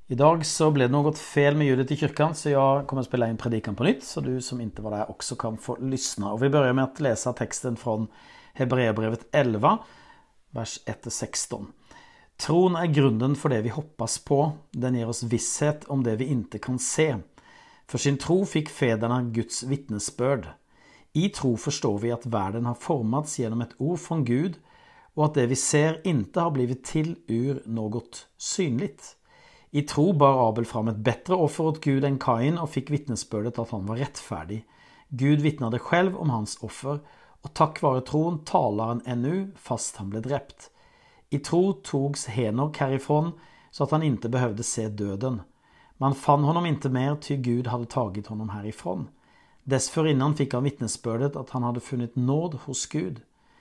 Idag så blev det något fel med ljudet i kyrkan så jag kommer att spela in predikan på nytt så du som inte var där också kan få lyssna. Och vi börjar med att läsa texten från Hebreerbrevet 11, vers 1-16. Tron är grunden för det vi hoppas på. Den ger oss visshet om det vi inte kan se. För sin tro fick fäderna Guds vittnesbörd. I tro förstår vi att världen har formats genom ett ord från Gud och att det vi ser inte har blivit till ur något synligt. I tro bar Abel fram ett bättre offer åt Gud än Kain och fick vittnesbördet att han var rättfärdig. Gud vittnade själv om hans offer och tack vare tron talar han ännu fast han blev dräpt. I tro togs Henok härifrån så att han inte behövde se döden. Man fann honom inte mer ty Gud hade tagit honom härifrån. Dessförinnan fick han vittnesbördet att han hade funnit nåd hos Gud.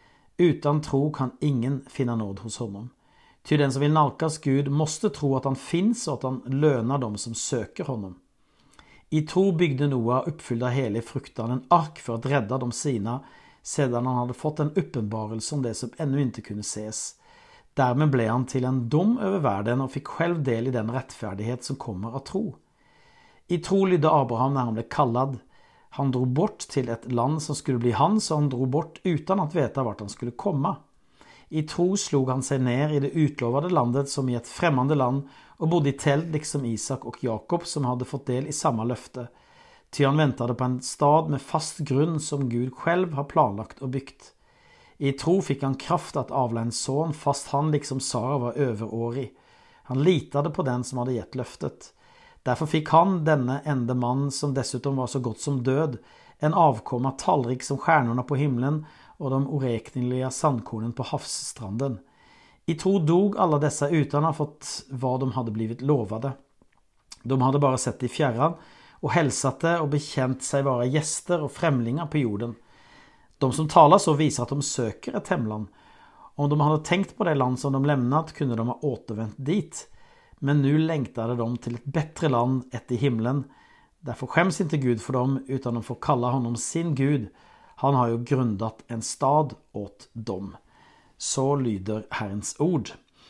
Utan tro kan ingen finna nåd hos honom. Ty den som vill nalkas Gud måste tro att han finns och att han lönar dem som söker honom. I tro byggde Noa uppfyllda helig fruktan en ark för att rädda de sina sedan han hade fått en uppenbarelse om det som ännu inte kunde ses. Därmed blev han till en dom över världen och fick själv del i den rättfärdighet som kommer av tro. I tro lydde Abraham när han blev kallad. Han drog bort till ett land som skulle bli hans och han drog bort utan att veta vart han skulle komma. I tro slog han sig ner i det utlovade landet som i ett främmande land och bodde i tält liksom Isak och Jakob som hade fått del i samma löfte. Ty han väntade på en stad med fast grund som Gud själv har planlagt och byggt. I tro fick han kraft att avla en son fast han liksom Sara var överårig. Han litade på den som hade gett löftet. Därför fick han, denne enda man som dessutom var så gott som död, en avkomma talrik som stjärnorna på himlen och de oräkneliga sandkornen på havsstranden. I tro dog alla dessa utan att ha fått vad de hade blivit lovade. De hade bara sett i fjärran och hälsat det och bekänt sig vara gäster och främlingar på jorden. De som talar så visar att de söker ett hemland. Om de hade tänkt på det land som de lämnat kunde de ha återvänt dit. Men nu längtade de till ett bättre land, ett i himlen. Därför skäms inte Gud för dem utan de får kalla honom sin Gud. Han har ju grundat en stad åt dem. Så lyder Herrens ord.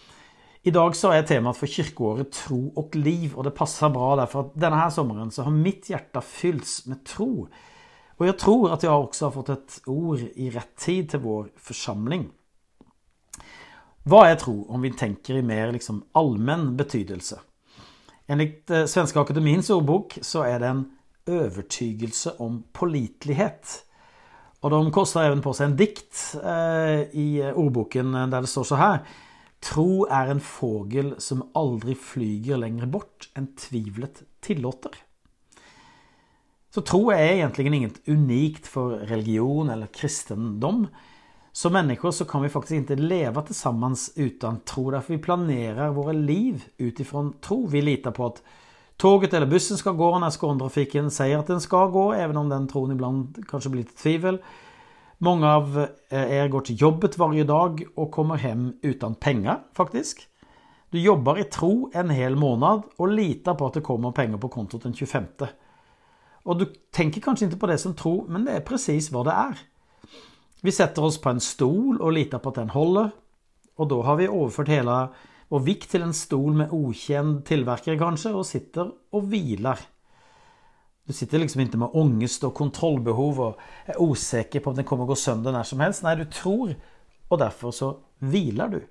Idag så är temat för kyrkoåret tro och liv och det passar bra därför att denna här sommaren så har mitt hjärta fyllts med tro. Och jag tror att jag också har fått ett ord i rätt tid till vår församling. Vad är tro om vi tänker i mer liksom allmän betydelse? Enligt Svenska Akademins ordbok så är det en övertygelse om pålitlighet. Och de kostar även på sig en dikt i ordboken där det står så här. Tro är en fågel som aldrig flyger längre bort än tvivlet tillåter. Så tro är egentligen inget unikt för religion eller kristendom. Som människor så kan vi faktiskt inte leva tillsammans utan tro därför vi planerar våra liv utifrån tro. Vi litar på att tåget eller bussen ska gå när skåntrafiken säger att den ska gå även om den tron ibland kanske blir lite tvivel. Många av er går till jobbet varje dag och kommer hem utan pengar faktiskt. Du jobbar i tro en hel månad och litar på att det kommer pengar på kontot den 25. Och du tänker kanske inte på det som tro, men det är precis vad det är. Vi sätter oss på en stol och litar på att den håller. Och då har vi överfört hela vår vikt till en stol med okänd tillverkare kanske och sitter och vilar. Du sitter liksom inte med ångest och kontrollbehov och är osäker på om den kommer gå sönder när som helst. Nej, du tror och därför så vilar du.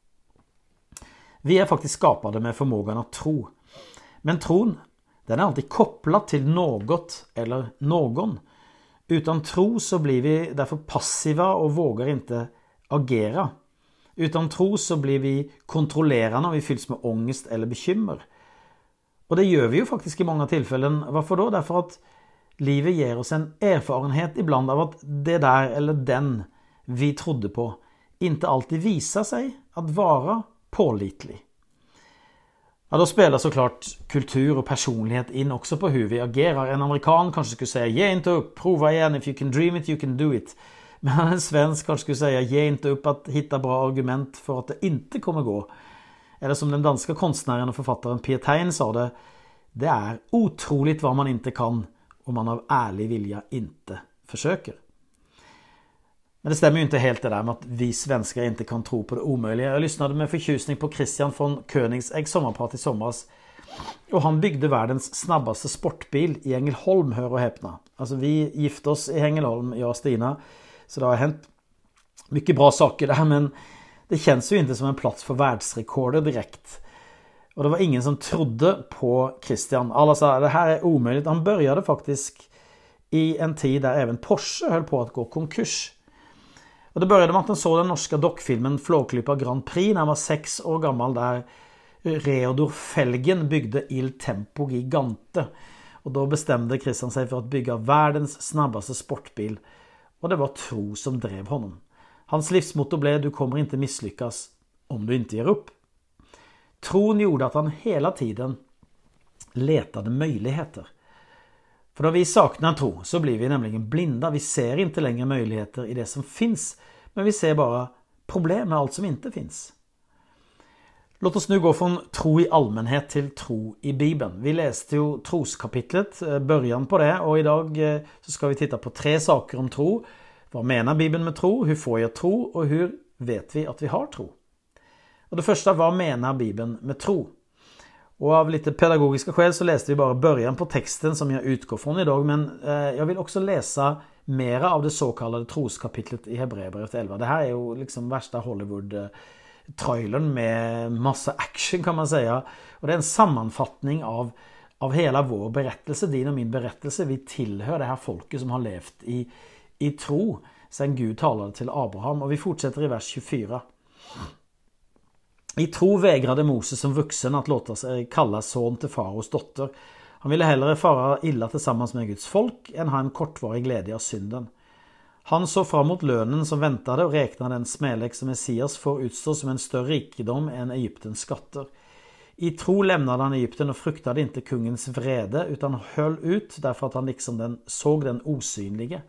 Vi är faktiskt skapade med förmågan att tro. Men tron, den är alltid kopplad till något eller någon. Utan tro så blir vi därför passiva och vågar inte agera. Utan tro så blir vi kontrollerande och vi fylls med ångest eller bekymmer. Och det gör vi ju faktiskt i många tillfällen. Varför då? Därför att livet ger oss en erfarenhet ibland av att det där eller den vi trodde på inte alltid visar sig att vara pålitlig. Ja, då spelar såklart kultur och personlighet in också på hur vi agerar. En amerikan kanske skulle säga ge inte upp, prova igen, if you can dream it you can do it. Men en svensk kanske skulle säga ge inte upp att hitta bra argument för att det inte kommer gå. Eller som den danska konstnären och författaren Piet Hein sa det. Det är otroligt vad man inte kan om man av ärlig vilja inte försöker. Men det stämmer ju inte helt det där med att vi svenskar inte kan tro på det omöjliga. Jag lyssnade med förtjusning på Christian från Königsegg sommarprat i somras. Och han byggde världens snabbaste sportbil i Ängelholm, hör och häpna. Alltså vi gifte oss i Ängelholm, jag och Stina. Så det har hänt mycket bra saker där, men det känns ju inte som en plats för världsrekorder direkt. Och det var ingen som trodde på Christian. Alla sa det här är omöjligt. Han började faktiskt i en tid där även Porsche höll på att gå konkurs. Och det började med att han såg den norska dockfilmen Flåklypa Grand Prix när han var 6 år gammal, där Reodor Felgen byggde Il Tempo Gigante. Och då bestämde Christian sig för att bygga världens snabbaste sportbil. Och det var tro som drev honom. Hans livsmotto blev: du kommer inte misslyckas om du inte ger upp. Tron gjorde att han hela tiden letade möjligheter. För då vi saknar tro så blir vi nämligen blinda. Vi ser inte längre möjligheter i det som finns, men vi ser bara problem med allt som inte finns. Låt oss nu gå från tro i allmänhet till tro i Bibeln. Vi läste ju troskapitlet, början på det, och idag så ska vi titta på 3 saker om tro. Vad menar Bibeln med tro? Hur får jag tro? Och hur vet vi att vi har tro? Och det första, vad menar Bibeln med tro? Och av lite pedagogiska skäl så läste vi bara början på texten som jag utgår från idag, men jag vill också läsa mera av det så kallade troskapitlet i Hebreerbrevet 11. Det här är ju liksom värsta Hollywood-trailern med massa action, kan man säga. Och det är en sammanfattning av hela vår berättelse, din och min berättelse. Vi tillhör det här folket som har levt i tro sedan Gud talade till Abraham. Och vi fortsätter i vers 24. I tro vägrade Moses som vuxen att låta sig kalla son till faraos dotter. Han ville hellre fara illa tillsammans med Guds folk än ha en kortvarig glädje av synden. Han såg fram mot lönen som väntade och räknade den smälek som Messias får utstå som en större rikedom än Egyptens skatter. I tro lämnade han Egypten och fruktade inte kungens vrede, utan höll ut därför att han liksom såg den osynlige.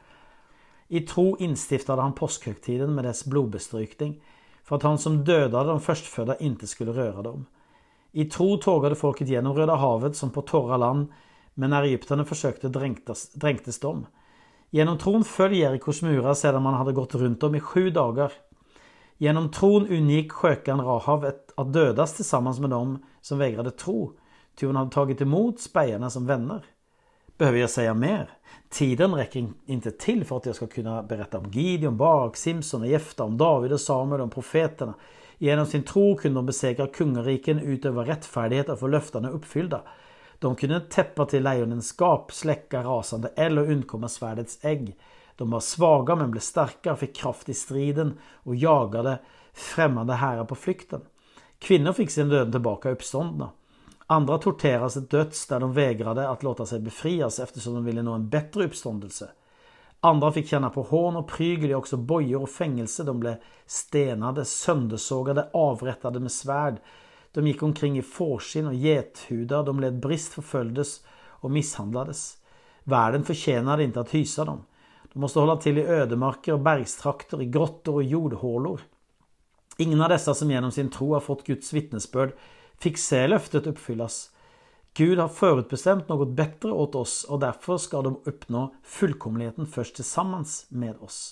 I tro instiftade han påskhögtiden med dess blodbestrykning, för att han som dödade de förstfödda inte skulle röra dem. I tro tågade folket genom Röda havet som på torra land, men när egypterna försökte dränktes de. Genom tron föll Jerikos murar sedan man hade gått runt dem i 7 dagar. Genom tron undgick skökan Rahav att dödas tillsammans med dem som vägrade tro, ty hon hade tagit emot spejarna som vänner. Behöver jag säga mer? Tiden räcker inte till för att jag ska kunna berätta om Gideon, Barak, Simson och Jefta, om David och Samuel, om profeterna. Genom sin tro kunde de besegra kungariken, utöva rättfärdighet och få löftena uppfyllda. De kunde täppa till lejonens gap, släcka rasande eld och undkomma svärdets ägg. De var svaga men blev starka, fick kraft i striden och jagade främmande herrar på flykten. Kvinnor fick sin död tillbaka uppståndna. Andra torterades ett döds där de vägrade att låta sig befrias eftersom de ville nå en bättre uppståndelse. Andra fick känna på hån och prygel, också bojor och fängelse. De blev stenade, söndersågade, avrättade med svärd. De gick omkring i fårskinn och gethudar. De led brist, förföljdes och misshandlades. Världen förtjänade inte att hysa dem. De måste hålla till i ödemarker och bergstrakter, i grottor och jordhålor. Ingen av dessa som genom sin tro har fått Guds vittnesbörd fick se löftet uppfyllas. Gud har förutbestämt något bättre åt oss och därför ska de uppnå fullkomligheten först tillsammans med oss.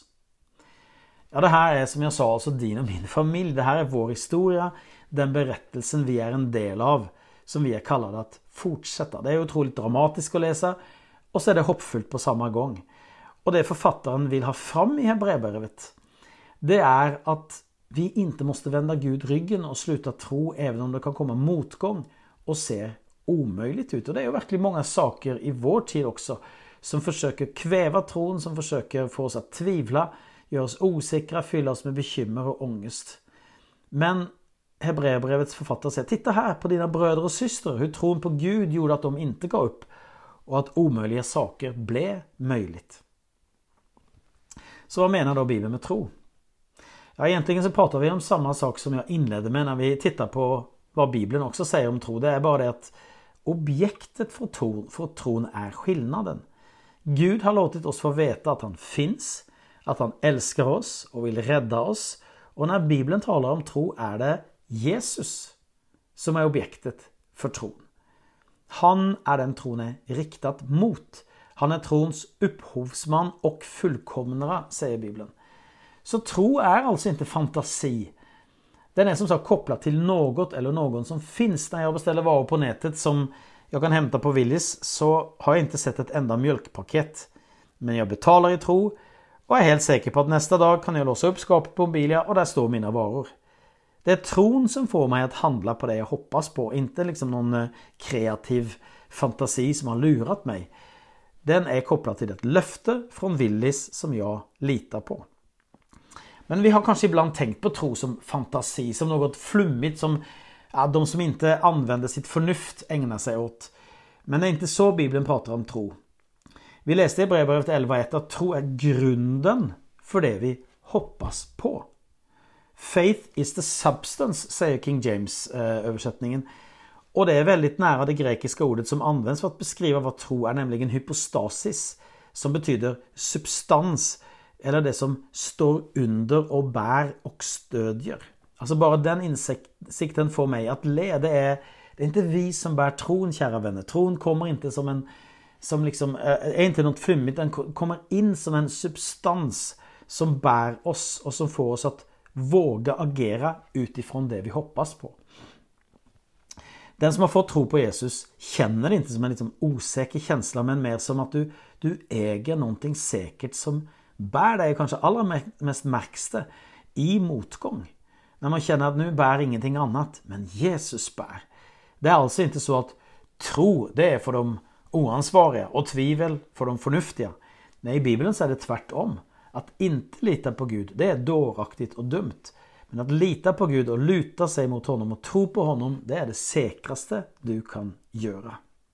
Ja, det här är som jag sa alltså din och min familj. Det här är vår historia, den berättelsen vi är en del av, som vi är kallade att fortsätta. Det är otroligt dramatiskt att läsa och så är det hoppfullt på samma gång. Och det författaren vill ha fram i Hebreerbrevet, det är att vi inte måste vända Gud ryggen och sluta tro även om det kan komma motgång och se omöjligt ut. Och det är ju verkligen många saker i vår tid också som försöker kväva tron, som försöker få oss att tvivla, göra oss osäkra, fylla oss med bekymmer och ångest. Men Hebreerbrevets författare säger: titta här på dina bröder och systrar, hur tron på Gud gjorde att de inte gav upp och att omöjliga saker blev möjligt. Så vad menar då Bibeln med tro? Ja, egentligen så pratar vi om samma sak som jag inledde med när vi tittar på vad Bibeln också säger om tro. Det är bara det att objektet för tron är skillnaden. Gud har låtit oss få veta att han finns, att han älskar oss och vill rädda oss. Och när Bibeln talar om tro är det Jesus som är objektet för tron. Han är den tron är riktat mot. Han är trons upphovsman och fullkomnare, säger Bibeln. Så tro är alltså inte fantasi. Den är som sagt kopplad till något eller någon som finns. När jag beställer varor på nätet som jag kan hämta på Willys så har jag inte sett ett enda mjölkpaket. Men jag betalar i tro och är helt säker på att nästa dag kan jag låsa upp skapet på Mobilia och där står mina varor. Det är tron som får mig att handla på det jag hoppas på, inte liksom någon kreativ fantasi som har lurat mig. Den är kopplad till ett löfte från Willys som jag litar på. Men vi har kanske ibland tänkt på tro som fantasi, som något flummigt som de som inte använder sitt förnuft ägnar sig åt. Men det är inte så Bibeln pratar om tro. Vi läste i Hebreerbrevet 11:1 att tro är grunden för det vi hoppas på. Faith is the substance, säger King James översättningen. Och det är väldigt nära det grekiska ordet som används för att beskriva vad tro är, nämligen hypostasis, som betyder substans, eller det som står under och bär och stödjer. Alltså bara den insikten får mig att le. Det är inte vi som bär tron, kära vänner. Tron kommer inte är inte något flummigt. Den kommer in som en substans som bär oss och som får oss att våga agera utifrån det vi hoppas på. Den som har fått tro på Jesus känner det inte som en osäker känsla, men mer som att du äger någonting säkert som bär dig. Kanske allra mest märks det i motgång. När man känner att nu bär ingenting annat, men Jesus bär. Det är alltså inte så att tro, det är för de oansvariga och tvivel för de förnuftiga. Nej, i Bibeln så är det tvärtom. Att inte lita på Gud, det är dåraktigt och dumt. Men att lita på Gud och luta sig mot honom och tro på honom, det är det säkraste du kan göra.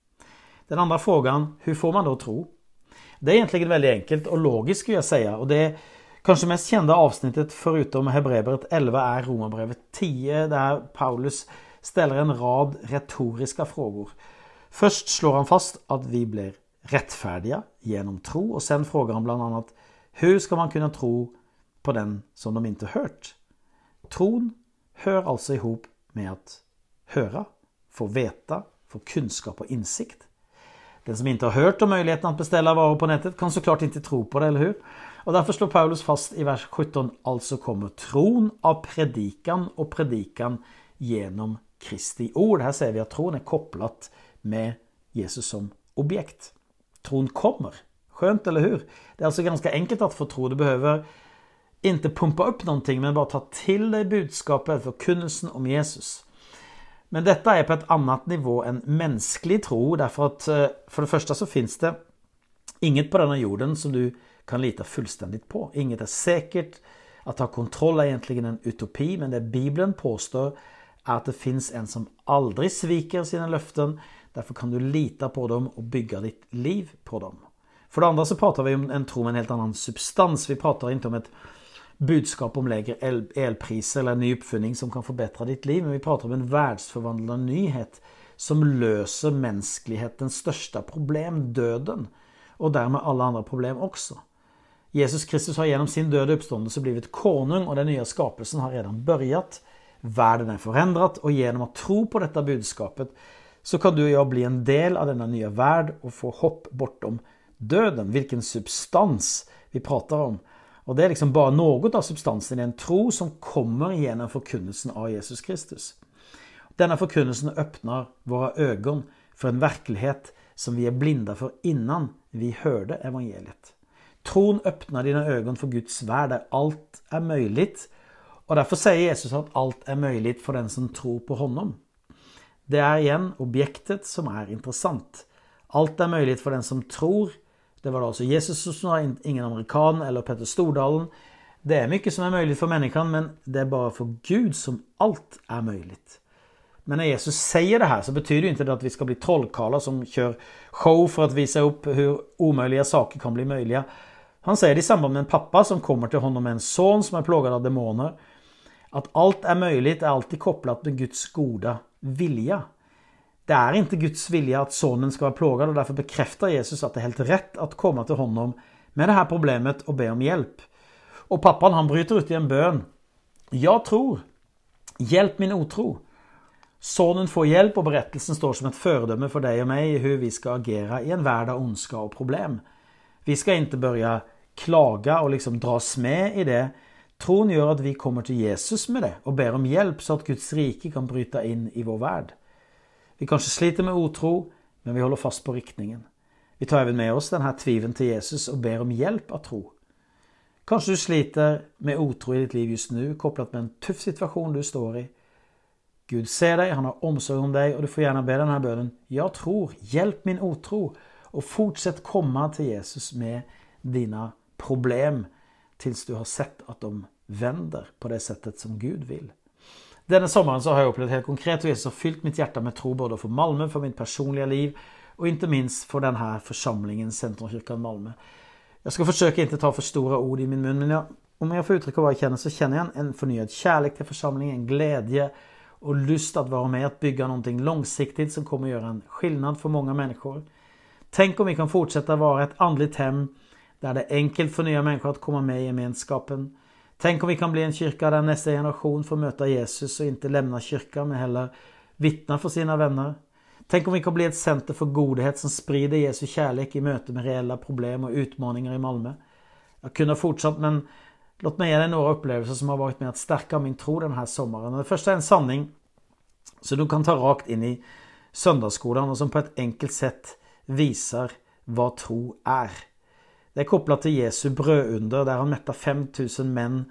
Den andra frågan, hur får man då tro? Det är egentligen väldigt enkelt och logiskt skulle jag säga. Och det kanske mest kända avsnittet förutom Hebreerbrevet 11 är Romarbrevet 10, där Paulus ställer en rad retoriska frågor. Först slår han fast att vi blir rättfärdiga genom tro, och sen frågar han bland annat: hur ska man kunna tro på den som de inte hört? Tron hör alltså ihop med att höra, få veta, få kunskap och insikt. Den som inte har hört om möjligheten att beställa varor på nätet kan såklart inte tro på det, eller hur? Och därför slår Paulus fast i vers 17: alltså kommer tron av predikan och predikan genom Kristi ord. Här säger vi att tron är kopplat med Jesus som objekt. Tron kommer. Skönt, eller hur? Det är alltså ganska enkelt att få tro. Du behöver inte pumpa upp någonting, men bara ta till dig budskapet, förkunnelsen om Jesus. Men detta är på ett annat nivå än mänsklig tro, därför att för det första så finns det inget på denna jorden som du kan lita fullständigt på. Inget är säkert. Att ha kontroll är egentligen en utopi, men det Bibeln påstår är att det finns en som aldrig sviker sina löften. Därför kan du lita på dem och bygga ditt liv på dem. För det andra så pratar vi om en tro med en helt annan substans. Vi pratar inte om ett budskap om lägre elpriser eller en ny uppfinning som kan förbättra ditt liv. Men vi pratar om en världsförvandlande nyhet som löser mänsklighetens största problem, döden. Och därmed alla andra problem också. Jesus Kristus har genom sin död och uppståndelse blivit konung, och den nya skapelsen har redan börjat. Världen är förändrad, och genom att tro på detta budskapet så kan du och jag bli en del av denna nya värld och få hopp bortom döden. Vilken substans vi pratar om. Och det är liksom bara något av substansen i en tro som kommer genom förkunnelsen av Jesus Kristus. Denna förkunnelsen öppnar våra ögon för en verklighet som vi är blinda för innan vi hörde evangeliet. Tron öppnar dina ögon för Guds värld där allt är möjligt. Och därför säger Jesus att allt är möjligt för den som tror på honom. Det är igen objektet som är intressant. Allt är möjligt för den som tror. Det var alltså Jesus som var ingen amerikan eller Petter Stordalen. Det är mycket som är möjligt för människan, men det är bara för Gud som allt är möjligt. Men när Jesus säger det här så betyder det inte att vi ska bli trollkarlar som kör show för att visa upp hur omöjliga saker kan bli möjliga. Han säger det i samband med en pappa som kommer till honom med en son som är plågad av demoner. Att allt är möjligt är alltid kopplat med Guds goda vilja. Det är inte Guds vilja att sonen ska vara plågad, och därför bekräftar Jesus att det är helt rätt att komma till honom med det här problemet och be om hjälp. Och pappan, han bryter ut i en bön. Jag tror. Hjälp min otro. Sonen får hjälp, och berättelsen står som ett föredöme för dig och mig i hur vi ska agera i en värld av ondska och problem. Vi ska inte börja klaga och dras med i det. Tron gjør at vi kommer til Jesus med det, og ber om hjelp så at Guds rike kan bryte inn i vår verd. Vi kanskje sliter med otro, men vi holder fast på riktningen. Vi tar even med oss denne tviven til Jesus og ber om hjelp av tro. Kanskje du sliter med otro i ditt liv just nu, kopplat med en tuff situasjon du står i. Gud ser deg, han har omsorg om deg, og du får gjerne be denne bønnen. Jeg tror, hjelp min otro, og fortsett komme til Jesus med dina problem, tills du har sett at de vender på det settet som Gud vil. Denne sommeren så har jeg opplevd helt konkret, og Jesus har fyllt mitt hjerte med tro både for Malmö, for mitt personliga liv, og inte minst for denne forsamlingen, Centrumkyrkan Malmö. Jeg skal forsøke ikke ta for store ord i min munn, men om jeg får uttrykke hva jeg kjenner, så kjenner jeg en fornyet kärlek til forsamlingen, en glädje og lust att vara med att bygga någonting långsiktigt som kommer göra en skillnad för många människor. Tänk om vi kan fortsätta vara ett andligt hem där det är enkelt för nya människor att komma med i gemenskapen. Tänk om vi kan bli en kyrka där nästa generation får möta Jesus och inte lämna kyrkan men heller vittna för sina vänner. Tänk om vi kan bli ett center för godhet som sprider Jesu kärlek i möte med reella problem och utmaningar i Malmö. Jag kunde ha fortsatt, men låt mig ge dig några upplevelser som har varit med att stärka min tro den här sommaren. Det första är en sanning så du kan ta rakt in i söndagsskolan och som på ett enkelt sätt visar vad tro är. Det är kopplat till Jesu brödunder där han mättar 5000 män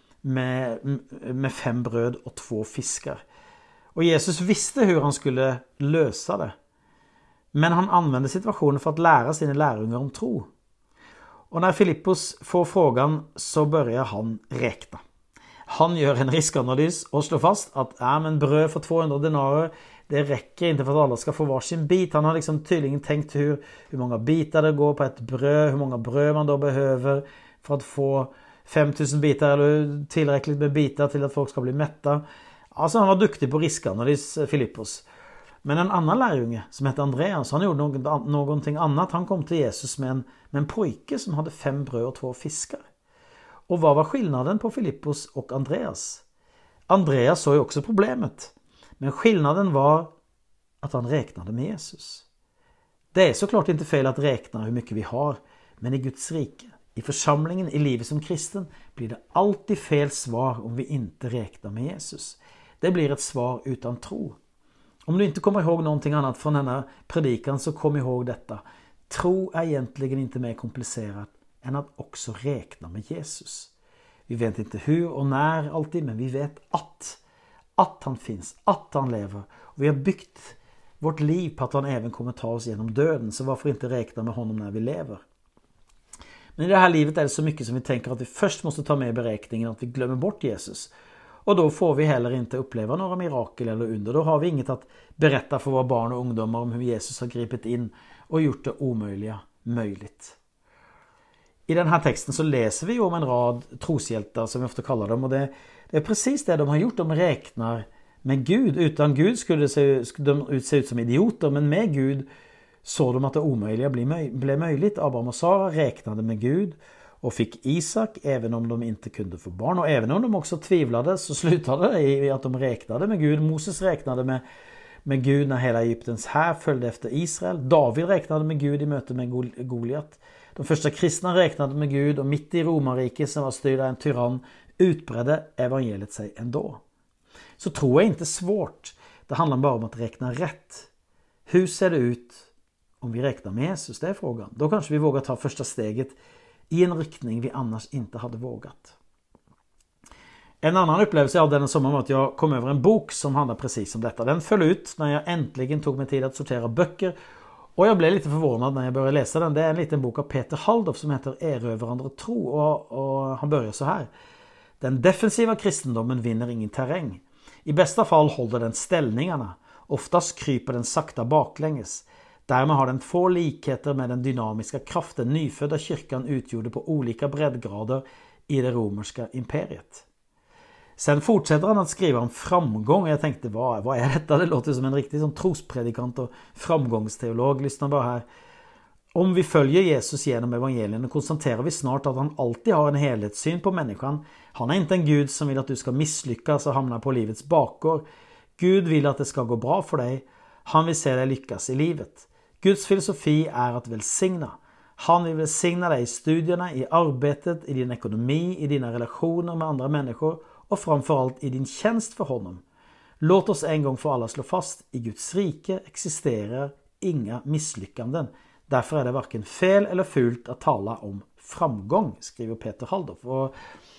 med 5 bröd och 2 fiskar. Och Jesus visste hur han skulle lösa det. Men han använde situationen för att lära sina lärjungar om tro. Och när Filippos får frågan så börjar han räkna. Han gör en riskanalys och slår fast att men bröd för 200 denarer, det räcker inte för att alla ska få varsin bit. Han har liksom tydligen tänkt hur många bitar det går på ett bröd, hur många bröd man då behöver för att få 5000 bitar eller tillräckligt med bitar till att folk ska bli mätta. Alltså han var duktig på riskanalys, Filippos. Men en annan lärjunge som heter Andreas, han gjorde någonting annat. Han kom till Jesus med en pojke som hade 5 bröd och 2 fiskar. Och vad var skillnaden på Filippos och Andreas? Andreas såg ju också problemet. Men skillnaden var att han räknade med Jesus. Det är såklart inte fel att räkna hur mycket vi har. Men i Guds rike, i församlingen, i livet som kristen blir det alltid fel svar om vi inte räknar med Jesus. Det blir ett svar utan tro. Om du inte kommer ihåg någonting annat från denna predikan så kom ihåg detta. Tro är egentligen inte mer komplicerat än att också räkna med Jesus. Vi vet inte hur och när alltid, men vi vet att han finns, att han lever. Och vi har byggt vårt liv på att han även kommer ta oss genom döden, så varför inte räkna med honom när vi lever? Men i det här livet är det så mycket som vi tänker att vi först måste ta med i beräkningen att vi glömmer bort Jesus. Och då får vi heller inte uppleva några mirakel eller under. Då har vi inget att berätta för våra barn och ungdomar om hur Jesus har gripit in och gjort det omöjliga möjligt. I den här texten så läser vi om en rad troshjältar som vi ofta kallar dem. Och det är precis det de har gjort. De räknar med Gud. Utan Gud skulle de se ut som idioter. Men med Gud såg de att det omöjliga blev möjligt. Abraham och Sara räknade med Gud och fick Isak även om de inte kunde få barn. Och även om de också tvivlade så slutade det i att de räknade med Gud. Moses räknade med Gud när hela Egyptens här följde efter Israel. David räknade med Gud i möte med Goliat. De första kristna räknade med Gud och mitt i Romarriket som var styrd av en tyrann utbredde evangeliet sig ändå. Så tro är inte svårt. Det handlar bara om att räkna rätt. Hur ser det ut om vi räknar med Jesus? Det är frågan. Då kanske vi vågar ta första steget i en riktning vi annars inte hade vågat. En annan upplevelse jag hade den sommaren var att jag kom över en bok som handlar precis om detta. Den föll ut när jag äntligen tog mig tid att sortera böcker. Och jag blev lite förvånad när jag började läsa den. Det är en liten bok av Peter Halldorf som heter Erövrande tro. Och han börjar så här. Den defensiva kristendomen vinner ingen terräng. I bästa fall håller den ställningarna. Oftast kryper den sakta baklänges. Därmed har den 2 likheter med den dynamiska kraften nyfödda kyrkan utgjorde på olika breddgrader i det romerska imperiet. Sen fortsätter han att skriva om framgång. Jag tänkte, vad är detta? Det låter som en riktig som trospredikant och framgångsteolog. Lyssna bara här. Om vi följer Jesus genom evangelien konstaterar vi snart att han alltid har en helhetssyn på människan. Han är inte en Gud som vill att du ska misslyckas och hamna på livets bakgård. Gud vill att det ska gå bra för dig. Han vill se dig lyckas i livet. Guds filosofi är att välsigna. Han vill välsigna dig i studierna, i arbetet, i din ekonomi, i dina relationer med andra människor och framförallt i din tjänst för honom. Låt oss en gång för alla slå fast, i Guds rike existerar inga misslyckanden. Därför är det varken fel eller fult att tala om framgång, skriver Peter Halldorf. Och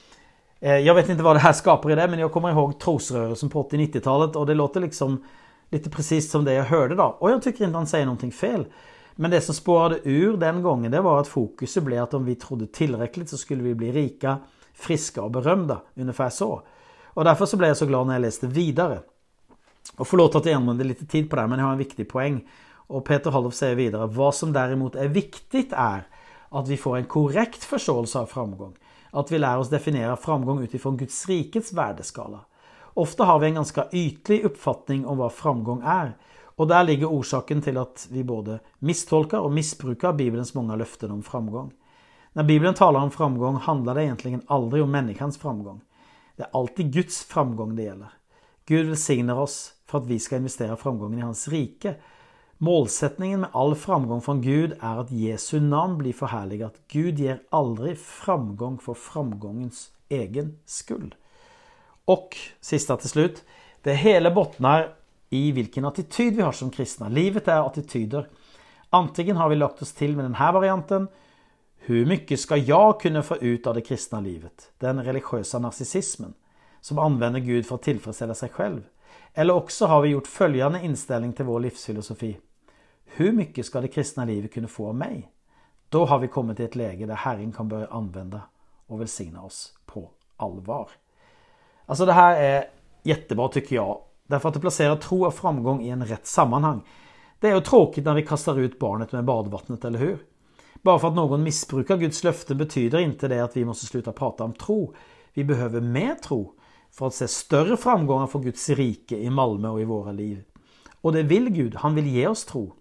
jag vet inte vad det här skapar i det, men jag kommer ihåg trosrörelsen på 80-90-talet och det låter liksom lite precis som det jag hörde då. Och jag tycker inte han säger någonting fel. Men det som spårade ur den gången, det var att fokuset blev att om vi trodde tillräckligt så skulle vi bli rika, friska och berömda. Ungefär så. Och därför så blev jag så glad när jag läste vidare. Och förlåt att jag använder lite tid på det här, men jag har en viktig poäng. Och Peter Halldorf säger vidare, vad som däremot är viktigt är att vi får en korrekt förståelse av framgång. Att vi lär oss definiera framgång utifrån Guds rikets värdeskala. Ofta har vi en ganska ytlig uppfattning om vad framgång är. Och där ligger orsaken till att vi både misstolkar och missbrukar Bibelns många löften om framgång. När Bibeln talar om framgång handlar det egentligen aldrig om människans framgång. Det är alltid Guds framgång det gäller. Gud välsignar oss för att vi ska investera framgången i hans rike. Målsättningen med all framgång från Gud är att Jesu namn blir förhärligat. Gud ger aldrig framgång för framgångens egen skull. Och sista till slut, det hela bottnar i vilken attityd vi har som kristna. Livet är attityder. Antingen har vi lagt oss till med den här varianten. Hur mycket ska jag kunna få ut av det kristna livet? Den religiösa narcissismen som använder Gud för att tillfredsställa sig själv. Eller också har vi gjort följande inställning till vår livsfilosofi. Hur mycket ska det kristna livet kunna få av mig? Då har vi kommit till ett läge där Herren kan börja använda och välsigna oss på allvar. Alltså det här är jättebra tycker jag. Därför att det placerar tro och framgång i en rätt sammanhang. Det är ju tråkigt när vi kastar ut barnet med badvattnet, eller hur? Bara för att någon missbrukar Guds löften betyder inte det att vi måste sluta prata om tro. Vi behöver mer tro för att se större framgångar för Guds rike i Malmö och i våra liv. Och det vill Gud, han vill ge oss tro.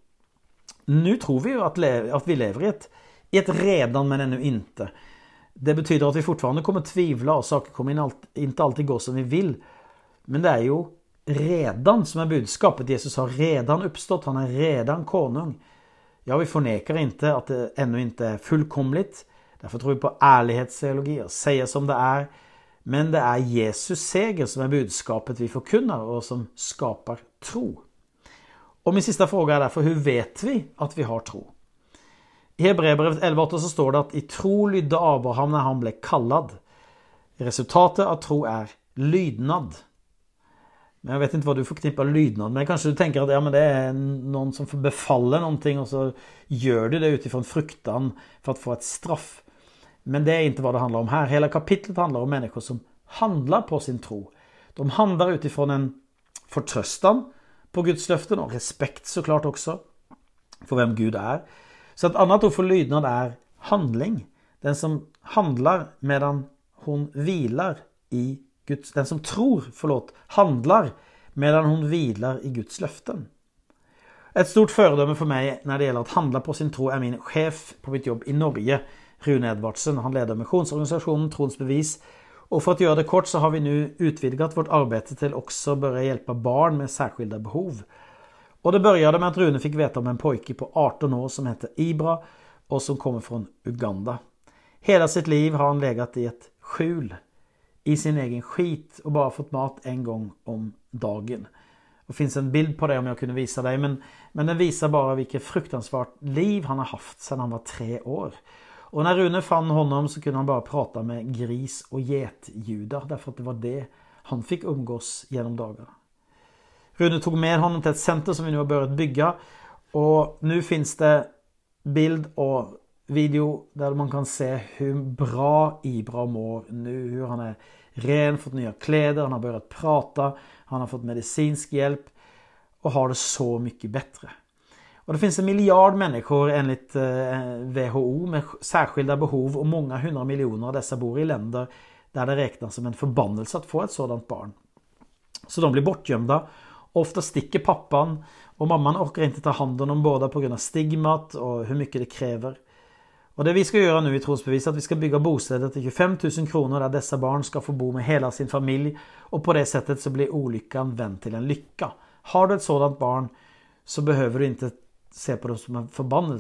Nu tror vi ju att vi lever i ett redan men ännu inte. Det betyder att vi fortfarande kommer tvivla och saker kommer inte alltid gå som vi vill. Men det är ju redan som är budskapet. Jesus har redan uppstått, han är redan konung. Ja, vi förnekar inte att det ännu inte är fullkomligt. Därför tror vi på ärlighetsteologi och säga som det är. Men det är Jesus seger som är budskapet vi förkunnar och som skapar tro. Och min sista fråga är därför, hur vet vi att vi har tro? I Hebreerbrevet 11:8 så står det att i tro lydde Abraham när han blev kallad. Resultatet av tro är lydnad. Men jag vet inte vad du förknippar lydnad. Men kanske du tänker att men det är någon som får befalla någonting och så gör du det utifrån fruktan för att få ett straff. Men det är inte vad det handlar om här. Hela kapitlet handlar om människor som handlar på sin tro. De handlar utifrån en förtröstan på Guds löften och respekt såklart också för vem Gud är. Så ett annat ord för lydnad är handling. Den som handlar medan hon vilar i Guds, den som tror, handlar medan hon vilar i Guds löften. Ett stort föredöme för mig när det gäller att handla på sin tro är min chef på mitt jobb i Norge, Rune Edvardsen. Han leder missionsorganisationen Trons bevis. Och för att göra det kort så har vi nu utvidgat vårt arbete till också börja hjälpa barn med särskilda behov. Och det började med att Rune fick veta om en pojke på 18 år som heter Ibra och som kommer från Uganda. Hela sitt liv har han legat i ett skjul i sin egen skit och bara fått mat en gång om dagen. Det finns en bild på det om jag kunde visa dig, men den visar bara vilket fruktansvärt liv han har haft sedan han var 3 år. Och när Rune fann honom så kunde han bara prata med gris och getjudar därför att det var det han fick umgås genom dagarna. Rune tog med honom till ett center som vi nu har börjat bygga och nu finns det bild och video där man kan se hur bra Ibra mår nu, hur han är ren, fått nya kläder, han har börjat prata, han har fått medicinsk hjälp och har det så mycket bättre. Och det finns 1 miljard människor enligt WHO med särskilda behov och många 100 miljoner av dessa bor i länder där det räknas som en förbannelse att få ett sådant barn. Så de blir bortgömda. Ofta sticker pappan och mamman orkar inte ta hand om dem båda på grund av stigmat och hur mycket det kräver. Och det vi ska göra nu i Trons bevis är att vi ska bygga bostäder till 25 000 kronor där dessa barn ska få bo med hela sin familj och på det sättet så blir olyckan vänd till en lycka. Har du ett sådant barn så behöver du inte se på dem som en förbannelse.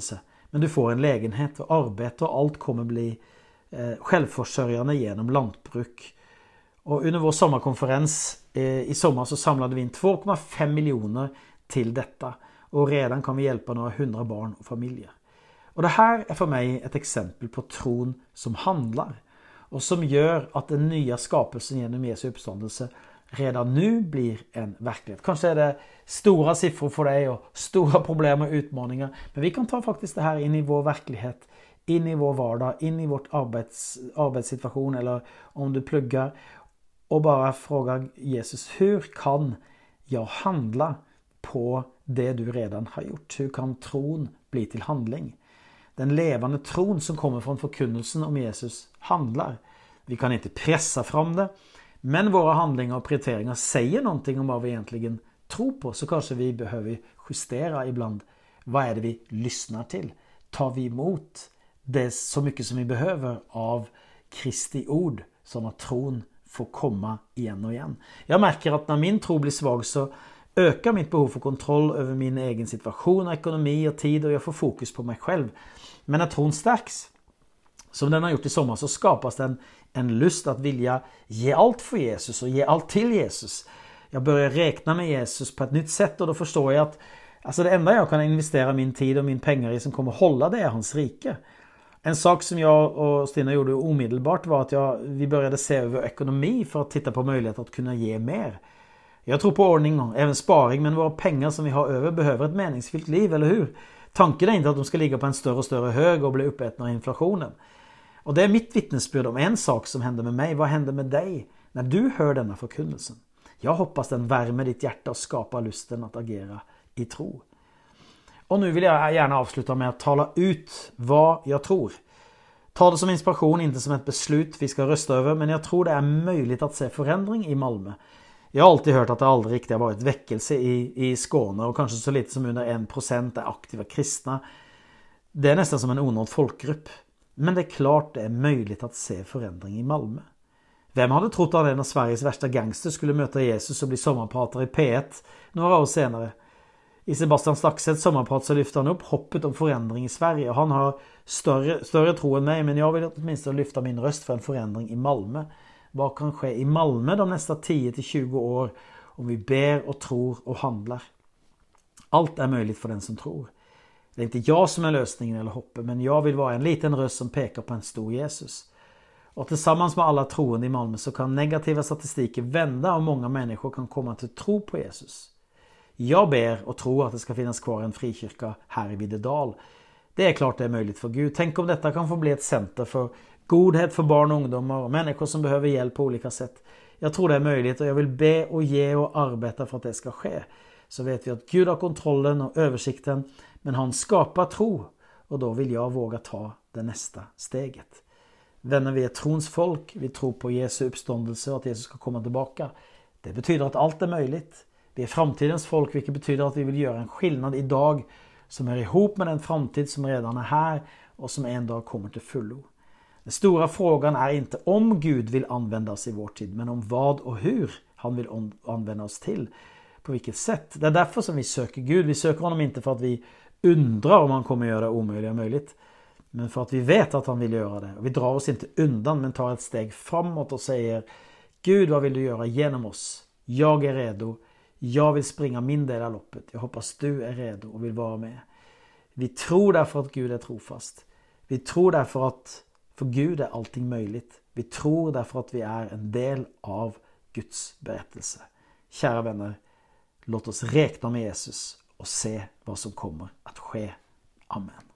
Men du får en lägenhet och arbete och allt kommer bli självförsörjande genom lantbruk. Och under vår sommarkonferens i sommar så samlade vi in 2,5 miljoner till detta. Och redan kan vi hjälpa några 100 barn och familjer. Och det här är för mig ett exempel på tron som handlar. Och som gör att den nya skapelsen genom Jesu uppståndelse redan nu blir en verklighet. Kanske är det stora siffror för dig och stora problem och utmaningar. Men vi kan ta faktiskt det här in i vår verklighet. In i vår vardag, in i vårt arbetssituation eller om du pluggar. Och bara fråga Jesus, hur kan jag handla på det du redan har gjort? Hur kan tron bli till handling? Den levande tron som kommer från förkunnelsen om Jesus handlar. Vi kan inte pressa fram det. Men våra handlingar och prioriteringar säger någonting om vad vi egentligen tror på. Så kanske vi behöver justera ibland. Vad är det vi lyssnar till? Tar vi emot det så mycket som vi behöver av Kristi ord? Så att tron får komma igen och igen. Jag märker att när min tro blir svag så ökar mitt behov för kontroll över min egen situation, ekonomi och tid. Och jag får fokus på mig själv. Men när tron stärks, som den har gjort i sommar, så skapas en lust att vilja ge allt för Jesus och ge allt till Jesus. Jag börjar räkna med Jesus på ett nytt sätt och då förstår jag att alltså det enda jag kan investera min tid och min pengar i som kommer hålla det är hans rike. En sak som jag och Stina gjorde omedelbart var att vi började se över ekonomi för att titta på möjligheter att kunna ge mer. Jag tror på ordning och även sparing, men våra pengar som vi har över behöver ett meningsfyllt liv, eller hur? Tanken är inte att de ska ligga på en större och större hög och bli uppätna av inflationen. Och det är mitt vittnesbörd om en sak som hände med mig. Vad hände med dig när du hör denna förkunnelsen? Jag hoppas den värmer ditt hjärta och skapar lusten att agera i tro. Och nu vill jag gärna avsluta med att tala ut vad jag tror. Ta det som inspiration, inte som ett beslut vi ska rösta över, men jag tror det är möjligt att se förändring i Malmö. Jag har alltid hört att det aldrig riktigt har varit väckelse i Skåne och kanske så lite som under 1% är aktiva kristna. Det är nästan som en onådd folkgrupp. Men det är klart det är möjligt att se förändring i Malmö. Vem hade trott att en av Sveriges värsta gangster skulle möta Jesus och bli sommarpratare i P1 några år senare? I Sebastian Staxets sommarprat så lyfter han upp hoppet om förändring i Sverige. Han har större tro än mig, men jag vill åtminstone lyfta min röst för en förändring i Malmö. Vad kan ske i Malmö de nästa 10-20 år om vi ber och tror och handlar? Allt är möjligt för den som tror. Det är inte jag som är lösningen eller hoppet, men jag vill vara en liten röst som pekar på en stor Jesus. Och tillsammans med alla troende i Malmö så kan negativa statistiker vända och många människor kan komma till tro på Jesus. Jag ber och tror att det ska finnas kvar en frikyrka här i Videdal. Det är klart det är möjligt för Gud. Tänk om detta kan få bli ett center för godhet för barn och ungdomar och människor som behöver hjälp på olika sätt. Jag tror det är möjligt och jag vill be och ge och arbeta för att det ska ske. Så vet vi att Gud har kontrollen och översikten, men han skapar tro och då vill jag våga ta det nästa steget. Vänner, vi är trons folk, vi tror på Jesu uppståndelse och att Jesus ska komma tillbaka. Det betyder att allt är möjligt. Vi är framtidens folk, vilket betyder att vi vill göra en skillnad idag som är ihop med den framtid som redan är här och som en dag kommer till fullo. Den stora frågan är inte om Gud vill använda oss i vår tid, men om vad och hur han vill använda oss till. På vilket sätt. Det är därför som vi söker Gud. Vi söker honom inte för att vi undrar om han kommer göra det omöjliga möjligt, men för att vi vet att han vill göra det. Och vi drar oss inte undan, men tar ett steg framåt och säger: Gud, vad vill du göra genom oss? Jag är redo. Jag vill springa min del av loppet. Jag hoppas du är redo och vill vara med. Vi tror därför att Gud är trofast. Vi tror därför att för Gud är allting möjligt. Vi tror därför att vi är en del av Guds berättelse. Kära vänner, låt oss räkna med Jesus och se vad som kommer att ske. Amen.